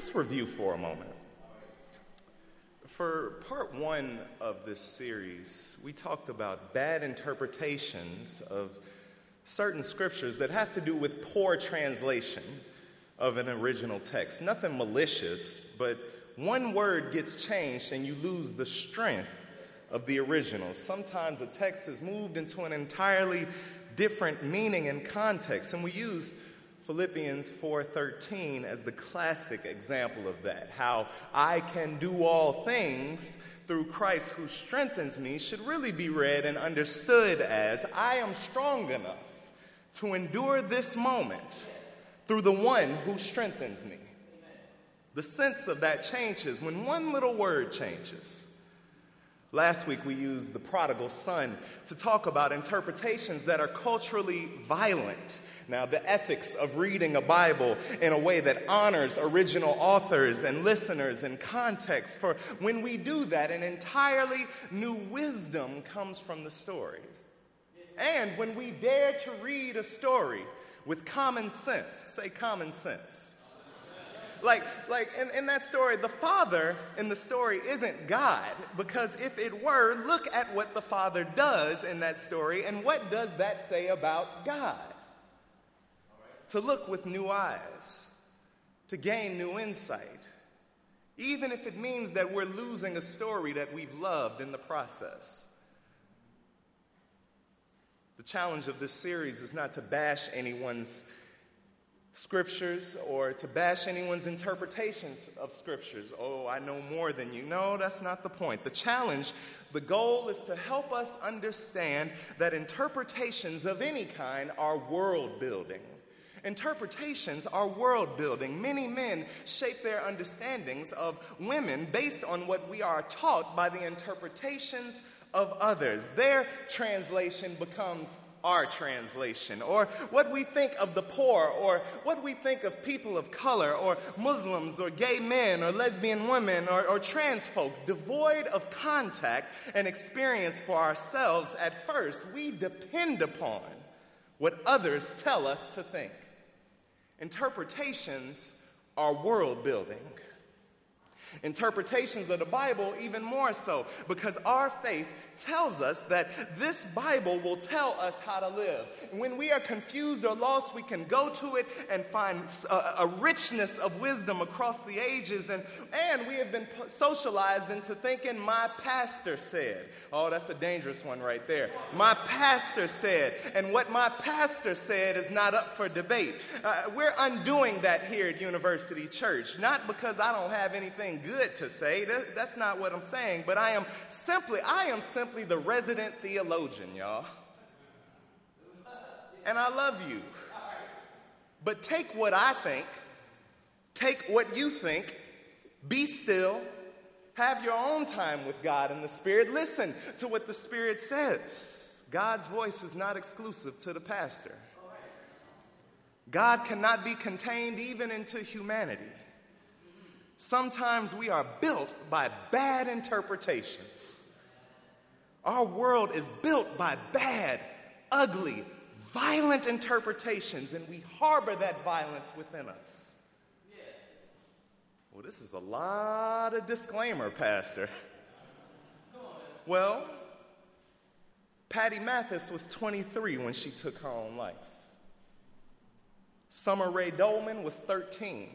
let's review for a moment. For part one of this series, we talked about bad interpretations of certain scriptures that have to do with poor translation of an original text. Nothing malicious, but one word gets changed and you lose the strength of the original. Sometimes a text is moved into an entirely different meaning and context, and we use Philippians 4:13 as the classic example of that. How I can do all things through Christ who strengthens me should really be read and understood as I am strong enough to endure this moment through the one who strengthens me. The sense of that changes when one little word changes. Last week we used the prodigal son to talk about interpretations that are culturally violent. Now, the ethics of reading a Bible in a way that honors original authors and listeners and context. For when we do that, an entirely new wisdom comes from the story. And when we dare to read a story with common sense, say common sense. Like in that story, the father in the story isn't God, because if it were, look at what the father does in that story, and what does that say about God? To look with new eyes, to gain new insight, even if it means that we're losing a story that we've loved in the process. The challenge of this series is not to bash anyone's scriptures or to bash anyone's interpretations of scriptures. Oh, I know more than you. No, that's not the point. The challenge, the goal is to help us understand that interpretations of any kind are world building. Interpretations are world building. Many men shape their understandings of women based on what we are taught by the interpretations of others. Their translation becomes our translation, or what we think of the poor, or what we think of people of color, or Muslims, or gay men, or lesbian women, or trans folk, devoid of contact and experience for ourselves. At first, we depend upon what others tell us to think. Interpretations are world building. Interpretations of the Bible even more so, because our faith tells us that this Bible will tell us how to live. When we are confused or lost, we can go to it and find a richness of wisdom across the ages. And we have been socialized into thinking, my pastor said. Oh, that's a dangerous one right there. My pastor said. And what my pastor said is not up for debate. We're undoing that here at University Church. Not because I don't have anything good to say. That's not what I'm saying. But I am simply the resident theologian, y'all. And I love you. But take what I think, take what you think, be still, have your own time with God and the Spirit. Listen to what the Spirit says. God's voice is not exclusive to the pastor. God cannot be contained even into humanity. Sometimes we are built by bad interpretations. Our world is built by bad, ugly, violent interpretations, and we harbor that violence within us. Well, this is a lot of disclaimer, Pastor. Well, Patty Mathis was 23 when she took her own life. Summer Rae Dolman was 13.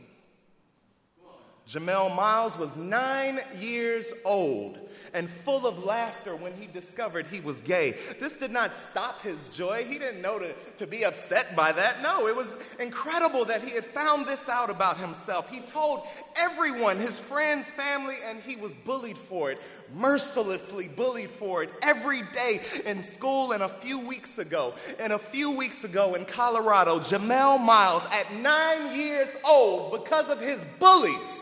Jamel Miles was 9 years old and full of laughter when he discovered he was gay. This did not stop his joy. He didn't know to be upset by that. No, it was incredible that he had found this out about himself. He told everyone, his friends, family, and he was bullied for it, mercilessly bullied for it every day in school. And a few weeks ago in Colorado, Jamel Miles, at 9 years old, because of his bullies,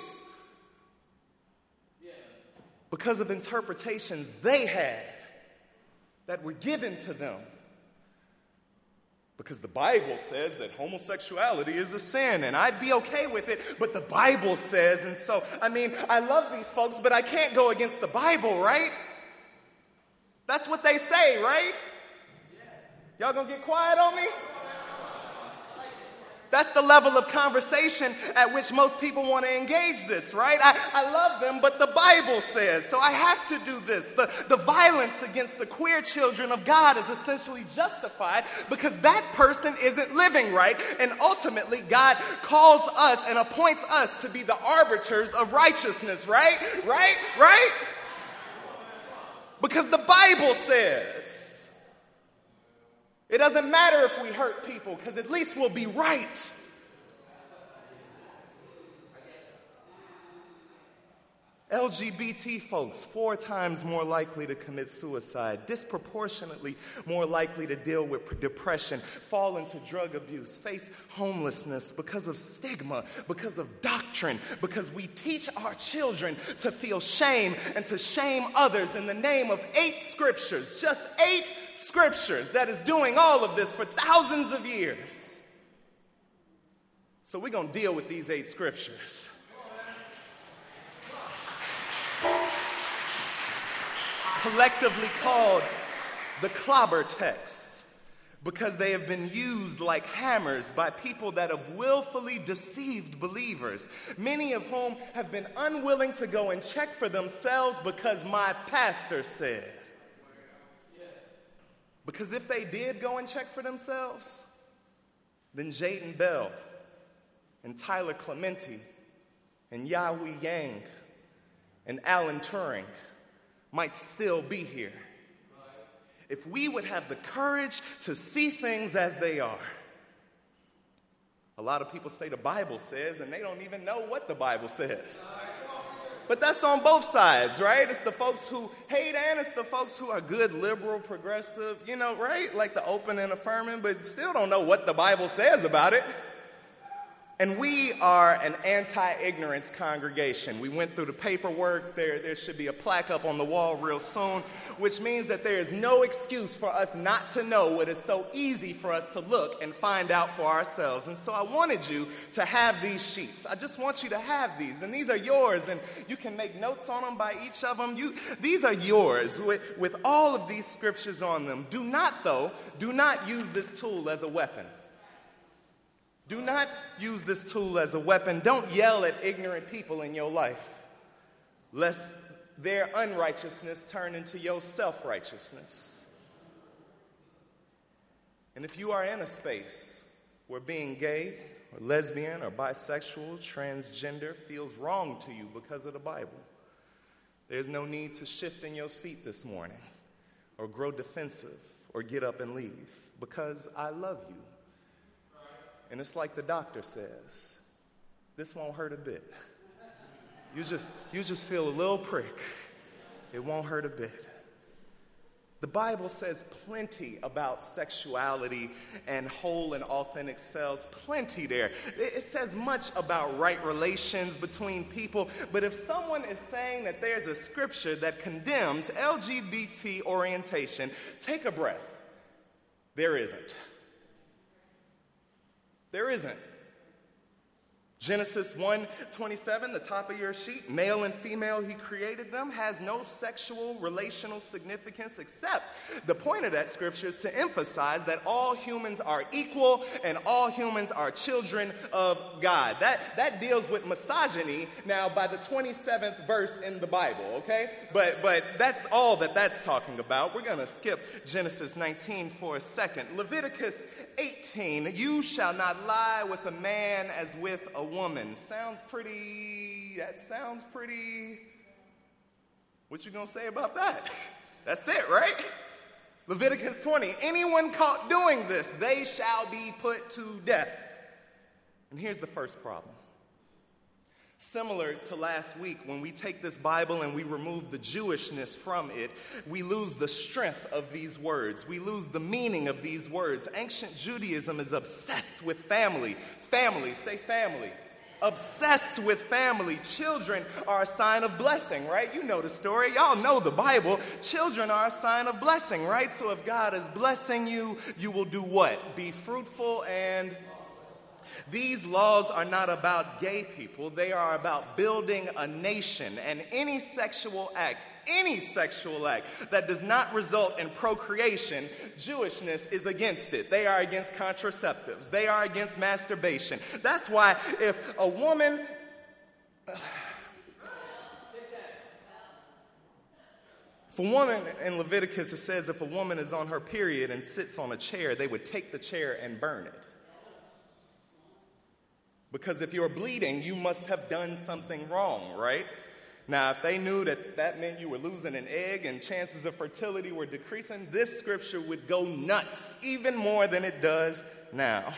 because of interpretations they had that were given to them. Because the Bible says that homosexuality is a sin, and I'd be okay with it, but the Bible says, and so, I love these folks, but I can't go against the Bible, right? That's what they say, right? Y'all gonna get quiet on me? That's the level of conversation at which most people want to engage this, right? I love them, but the Bible says, so I have to do this. The violence against the queer children of God is essentially justified because that person isn't living right. And ultimately, God calls us and appoints us to be the arbiters of righteousness, right? Right? Because the Bible says, it doesn't matter if we hurt people, because at least we'll be right. LGBT folks, 4 times more likely to commit suicide, disproportionately more likely to deal with depression, fall into drug abuse, face homelessness because of stigma, because of doctrine, because we teach our children to feel shame and to shame others in the name of 8 scriptures, just 8 scriptures that is doing all of this for thousands of years. So we're going to deal with these 8 scriptures. Collectively called the clobber texts because they have been used like hammers by people that have willfully deceived believers, many of whom have been unwilling to go and check for themselves because my pastor said. Because if they did go and check for themselves, then Jaden Bell and Tyler Clementi and Yahweh Yang and Alan Turing might still be here. If we would have the courage to see things as they are. A lot of people say the Bible says, and they don't even know what the Bible says. But that's on both sides, right? It's the folks who hate and it's the folks who are good, liberal, progressive, right? Like the open and affirming, but still don't know what the Bible says about it. And we are an anti-ignorance congregation. We went through the paperwork. There should be a plaque up on the wall real soon, which means that there is no excuse for us not to know what is so easy for us to look and find out for ourselves. And so I wanted you to have these sheets. I just want you to have these. And these are yours, and you can make notes on them by each of them. These are yours with all of these scriptures on them. Do not use this tool as a weapon. Do not use this tool as a weapon. Don't yell at ignorant people in your life, lest their unrighteousness turn into your self-righteousness. And if you are in a space where being gay or lesbian or bisexual, transgender feels wrong to you because of the Bible, there's no need to shift in your seat this morning or grow defensive or get up and leave, because I love you. And it's like the doctor says, this won't hurt a bit. You just feel a little prick. It won't hurt a bit. The Bible says plenty about sexuality and whole and authentic selves, plenty there. It says much about right relations between people, but if someone is saying that there's a scripture that condemns LGBT orientation, take a breath. There isn't. There isn't. Genesis 1:27, the top of your sheet, male and female, he created them, has no sexual relational significance, except the point of that scripture is to emphasize that all humans are equal and all humans are children of God. That deals with misogyny now by the 27th verse in the Bible, okay? But that's all that's talking about. We're going to skip Genesis 19 for a second. Leviticus 18, you shall not lie with a man as with a woman. That sounds pretty, what you gonna say about that? That's it, right? Leviticus 20, anyone caught doing this, they shall be put to death. And here's the first problem. Similar to last week, when we take this Bible and we remove the Jewishness from it, we lose the strength of these words. We lose the meaning of these words. Ancient Judaism is obsessed with family. Family, say family. Obsessed with family. Children are a sign of blessing, right? You know the story. Y'all know the Bible. Children are a sign of blessing, right? So if God is blessing you, you will do what? Be fruitful and These laws are not about gay people. They are about building a nation. And any sexual act that does not result in procreation, Jewishness is against it. They are against contraceptives. They are against masturbation. That's why if a woman... If a woman, in Leviticus, it says if a woman is on her period and sits on a chair, they would take the chair and burn it. Because if you're bleeding, you must have done something wrong, right? Now, if they knew that that meant you were losing an egg and chances of fertility were decreasing, this scripture would go nuts, even more than it does now.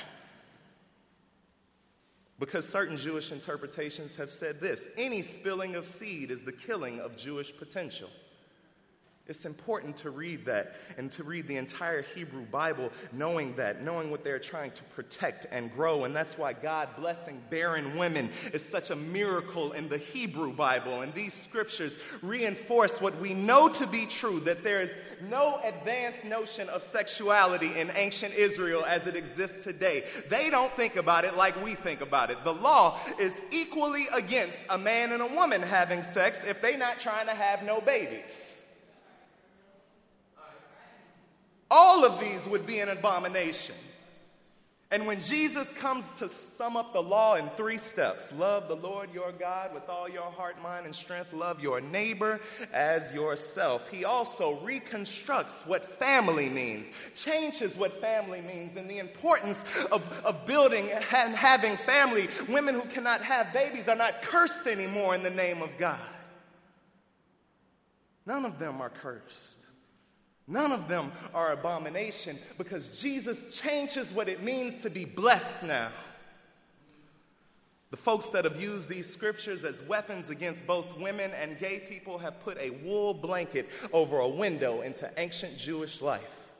Because certain Jewish interpretations have said this: any spilling of seed is the killing of Jewish potential. It's important to read that and to read the entire Hebrew Bible knowing what they're trying to protect and grow. And that's why God blessing barren women is such a miracle in the Hebrew Bible. And these scriptures reinforce what we know to be true, that there is no advanced notion of sexuality in ancient Israel as it exists today. They don't think about it like we think about it. The law is equally against a man and a woman having sex if they're not trying to have no babies. All of these would be an abomination. And when Jesus comes to sum up the law in 3 steps, love the Lord your God with all your heart, mind, and strength, love your neighbor as yourself, he also reconstructs what family means, changes what family means, and the importance of building and having family. Women who cannot have babies are not cursed anymore in the name of God. None of them are cursed. None of them are abomination, because Jesus changes what it means to be blessed now. The folks that have used these scriptures as weapons against both women and gay people have put a wool blanket over a window into ancient Jewish life.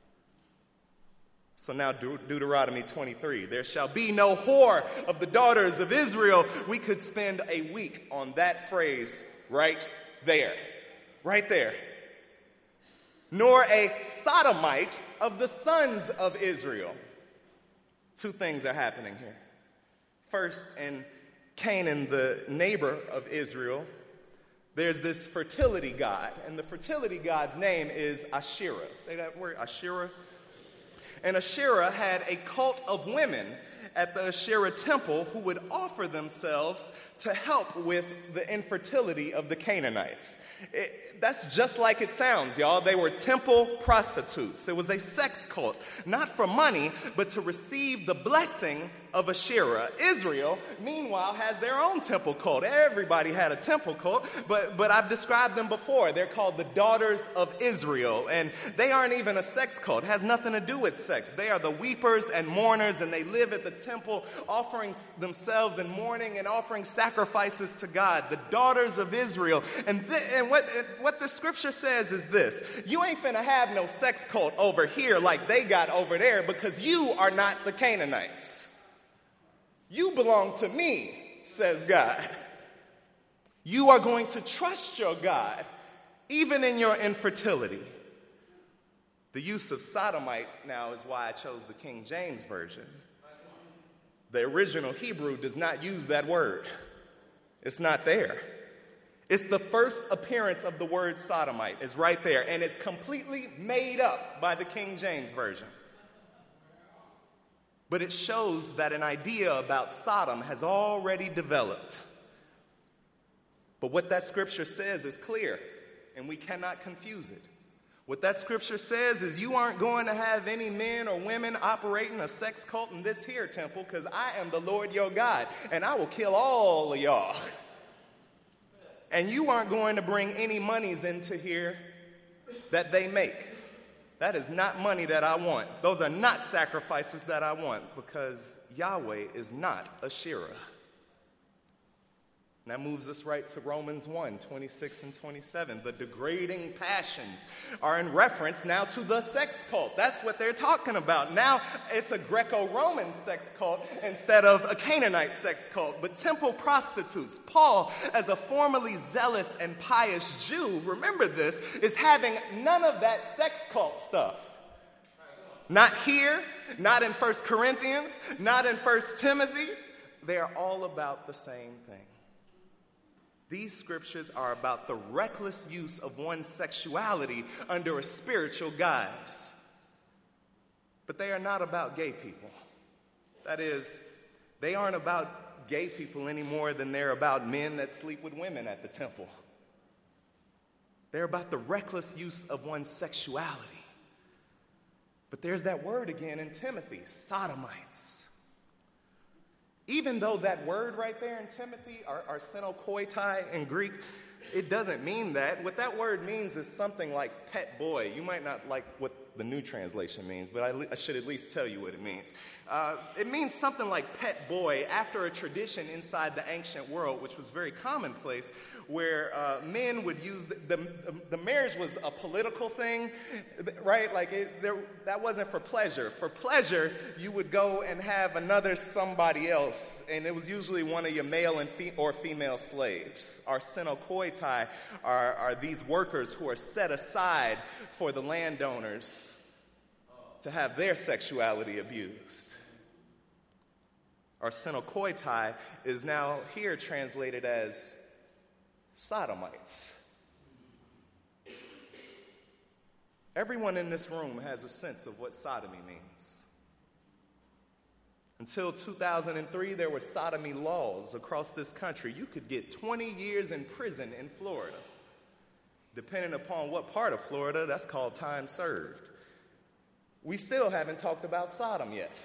So now Deuteronomy 23, there shall be no whore of the daughters of Israel. We could spend a week on that phrase right there. Right there. Nor a sodomite of the sons of Israel. 2 things are happening here. First, in Canaan, the neighbor of Israel, there's this fertility god, and the fertility god's name is Asherah. Say that word, Asherah. And Asherah had a cult of women at the Asherah temple who would offer themselves to help with the infertility of the Canaanites. That's just like it sounds, y'all. They were temple prostitutes. It was a sex cult, not for money, but to receive the blessing of Asherah. Israel, meanwhile, has their own temple cult. Everybody had a temple cult, but I've described them before. They're called the Daughters of Israel, and they aren't even a sex cult. It has nothing to do with sex. They are the weepers and mourners, and they live at the temple offering themselves in mourning and offering sacrifices to God. The Daughters of Israel. And what the scripture says is this: you ain't finna have no sex cult over here like they got over there, because you are not the Canaanites. You belong to me, says God. You are going to trust your God, even in your infertility. The use of sodomite now is why I chose the King James Version. The original Hebrew does not use that word. It's not there. It's the first appearance of the word sodomite. It's right there, and it's completely made up by the King James Version. But it shows that an idea about Sodom has already developed. But what that scripture says is clear, and we cannot confuse it. What that scripture says is you aren't going to have any men or women operating a sex cult in this here temple, because I am the Lord your God, and I will kill all of y'all. And you aren't going to bring any monies into here that they make. That is not money that I want. Those are not sacrifices that I want, because Yahweh is not Asherah. And that moves us right to Romans 1, 26 and 27. The degrading passions are in reference now to the sex cult. That's what they're talking about. Now it's a Greco-Roman sex cult instead of a Canaanite sex cult. But temple prostitutes, Paul, as a formerly zealous and pious Jew, remember this, is having none of that sex cult stuff. Not here, not in 1 Corinthians, not in 1 Timothy. They are all about the same thing. These scriptures are about the reckless use of one's sexuality under a spiritual guise. But they are not about gay people. That is, they aren't about gay people any more than they're about men that sleep with women at the temple. They're about the reckless use of one's sexuality. But there's that word again in Timothy, sodomites. Even though that word right there in Timothy, arsenokoitai in Greek, it doesn't mean that. What that word means is something like pet boy. You might not like what the new translation means, but I should at least tell you what it means. It means something like pet boy after a tradition inside the ancient world, which was very commonplace, where men would use the marriage was a political thing, right? Like that wasn't for pleasure. For pleasure, you would go and have another somebody else, and it was usually one of your male or female slaves. Arsenokoitai are these workers who are set aside for the landowners to have their sexuality abused. Arsenokoitai is now here translated as sodomites. Everyone in this room has a sense of what sodomy means. Until 2003, there were sodomy laws across this country. You could get 20 years in prison in Florida. Depending upon what part of Florida, that's called time served. We still haven't talked about Sodom yet.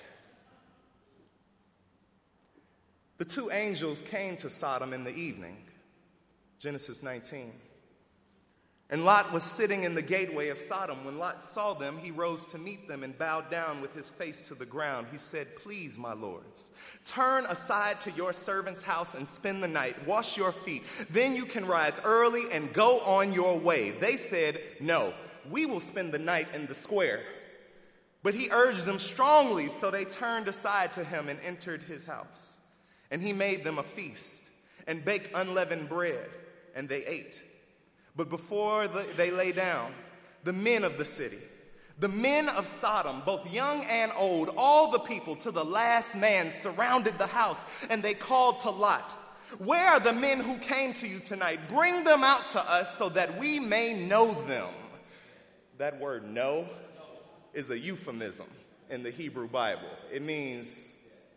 The two angels came to Sodom in the evening, Genesis 19. And Lot was sitting in the gateway of Sodom. When Lot saw them, he rose to meet them and bowed down with his face to the ground. He said, "Please, my lords, turn aside to your servant's house and spend the night. Wash your feet. Then you can rise early and go on your way." They said, "No, we will spend the night in the square." But he urged them strongly, so they turned aside to him and entered his house. And he made them a feast and baked unleavened bread, and they ate. But before they lay down, the men of the city, the men of Sodom, both young and old, all the people to the last man, surrounded the house, and they called to Lot, "Where are the men who came to you tonight? Bring them out to us so that we may know them." That word know is a euphemism in the Hebrew Bible. It means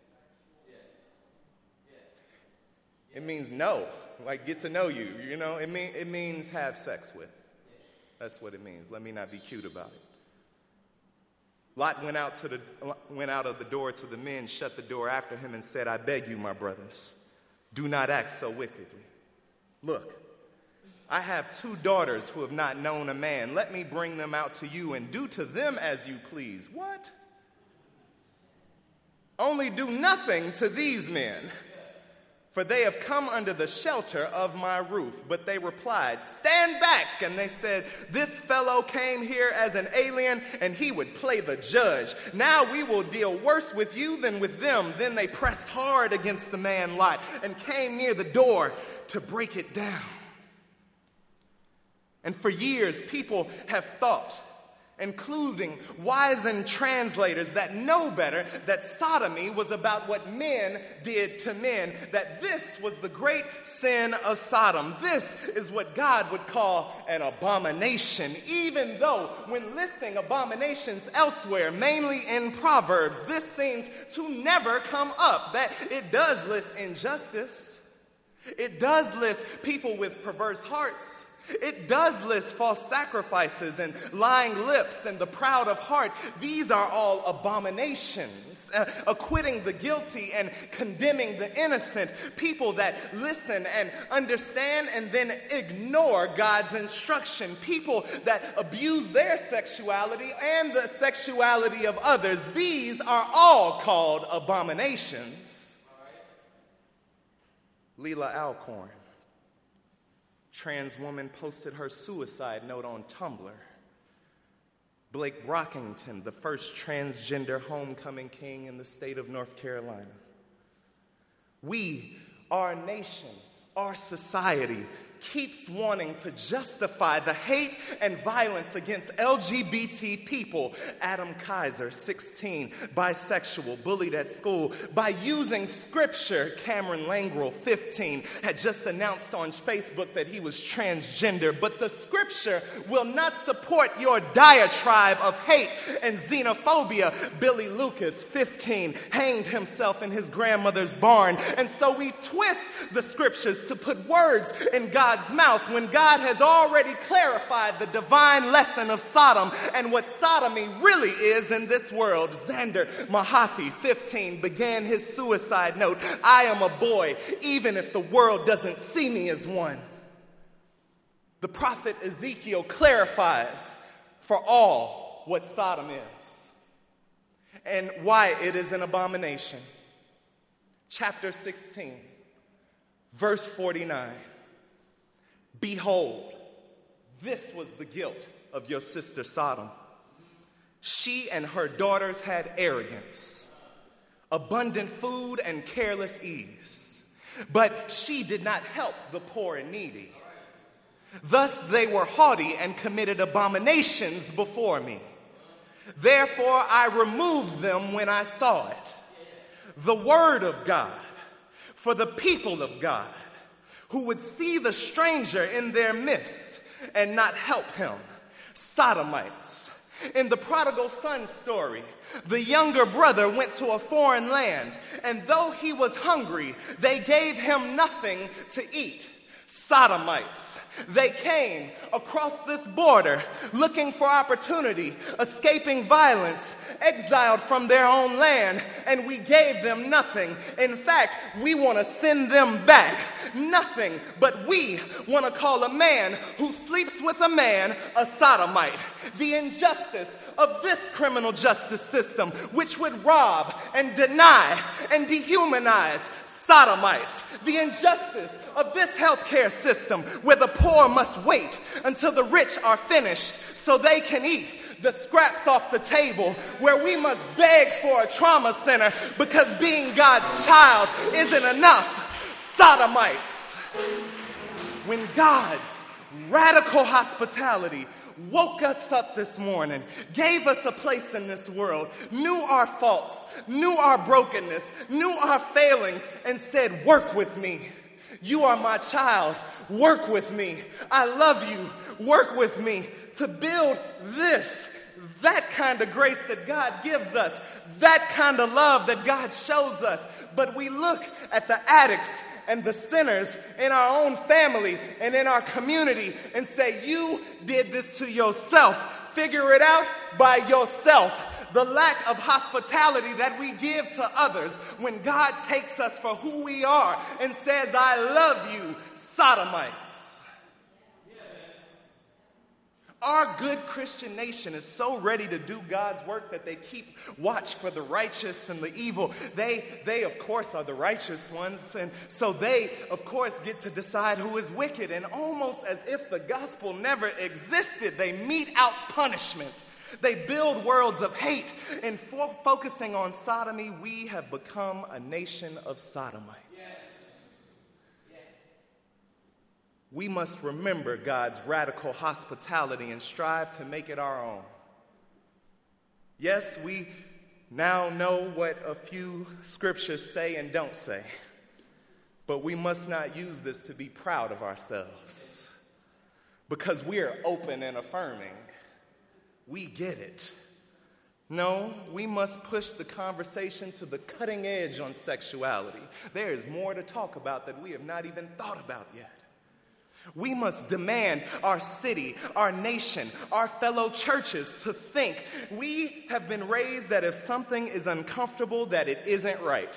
know, like get to know you, you know? It means have sex with. That's what it means. Let me not be cute about it. Lot went out of the door to the men, shut the door after him, and said, "I beg you, my brothers, do not act so wickedly. Look, I have 2 daughters who have not known a man. Let me bring them out to you and do to them as you please." What? "Only do nothing to these men, for they have come under the shelter of my roof." But they replied, "Stand back." And they said, "This fellow came here as an alien, and he would play the judge. Now we will deal worse with you than with them." Then they pressed hard against the man Lot and came near the door to break it down. And for years, people have thought, including wizened translators that know better, that sodomy was about what men did to men, that this was the great sin of Sodom. This is what God would call an abomination, even though when listing abominations elsewhere, mainly in Proverbs, this seems to never come up. That it does list injustice. It does list people with perverse hearts. It does list false sacrifices and lying lips and the proud of heart. These are all abominations, acquitting the guilty and condemning the innocent. People that listen and understand and then ignore God's instruction. People that abuse their sexuality and the sexuality of others. These are all called abominations. Leila Alcorn, trans woman, posted her suicide note on Tumblr. Blake Brockington, the first transgender homecoming king in the state of North Carolina. We, our nation, our society, keeps wanting to justify the hate and violence against LGBT people. Adam Kaiser, 16, bisexual, bullied at school, by using scripture. Cameron Langrel, 15, had just announced on Facebook that he was transgender. But the scripture will not support your diatribe of hate and xenophobia. Billy Lucas, 15, hanged himself in his grandmother's barn. And so we twist the scriptures to put words in God's mouth when God has already clarified the divine lesson of Sodom and what sodomy really is in this world. Xander Mahaffey, 15, began his suicide note, "I am a boy, even if the world doesn't see me as one." The prophet Ezekiel clarifies for all what Sodom is and why it is an abomination. Chapter 16, verse 49. "Behold, this was the guilt of your sister Sodom. She and her daughters had arrogance, abundant food, and careless ease. But she did not help the poor and needy. Thus they were haughty and committed abominations before me. Therefore I removed them when I saw it." The word of God for the people of God, who would see the stranger in their midst and not help him. Sodomites. In the prodigal son story, the younger brother went to a foreign land, and though he was hungry, they gave him nothing to eat. Sodomites. They came across this border looking for opportunity, escaping violence, exiled from their own land, and we gave them nothing. In fact, we want to send them back. Nothing, but we want to call a man who sleeps with a man a sodomite. The injustice of this criminal justice system, which would rob and deny and dehumanize sodomites. The injustice of this healthcare system where the poor must wait until the rich are finished so they can eat the scraps off the table, where we must beg for a trauma center because being God's child isn't enough. Sodomites. When God's radical hospitality woke us up this morning, gave us a place in this world, knew our faults, knew our brokenness, knew our failings, and said, "Work with me. You are my child. Work with me. I love you. Work with me," to build that kind of grace that God gives us, that kind of love that God shows us. But we look at the addicts and the sinners in our own family and in our community and say, "You did this to yourself. Figure it out by yourself." The lack of hospitality that we give to others when God takes us for who we are and says, "I love you," sodomites. Our good Christian nation is so ready to do God's work that they keep watch for the righteous and the evil. They of course, are the righteous ones, and so they, of course, get to decide who is wicked. And almost as if the gospel never existed, they mete out punishment. They build worlds of hate. And focusing on sodomy, we have become a nation of sodomites. We must remember God's radical hospitality and strive to make it our own. Yes, we now know what a few scriptures say and don't say, but we must not use this to be proud of ourselves, because we are open and affirming. We get it. No, we must push the conversation to the cutting edge on sexuality. There is more to talk about that we have not even thought about yet. We must demand our city, our nation, our fellow churches to think. We have been raised that if something is uncomfortable, that it isn't right.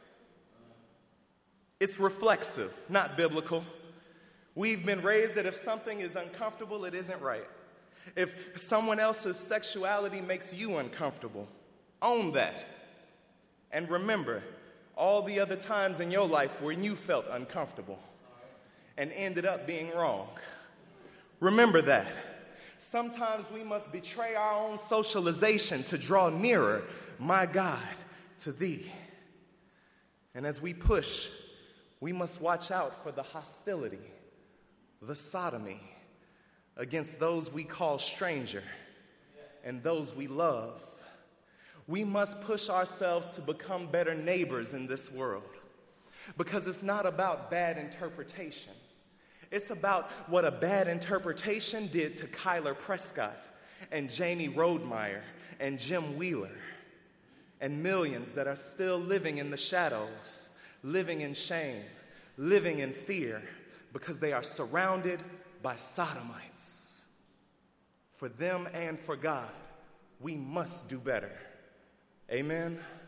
It's reflexive, not biblical. We've been raised that if something is uncomfortable, it isn't right. If someone else's sexuality makes you uncomfortable, own that. And remember all the other times in your life when you felt uncomfortable and ended up being wrong. Remember that. Sometimes we must betray our own socialization to draw nearer, my God, to thee. And as we push, we must watch out for the hostility the sodomy against those we call stranger and those we love. We must push ourselves to become better neighbors in this world, because it's not about bad interpretation. It's about what a bad interpretation did to Kyler Prescott and Jamie Rodemeyer and Jim Wheeler and millions that are still living in the shadows, living in shame, living in fear, because they are surrounded by sodomites. For them and for God, we must do better. Amen.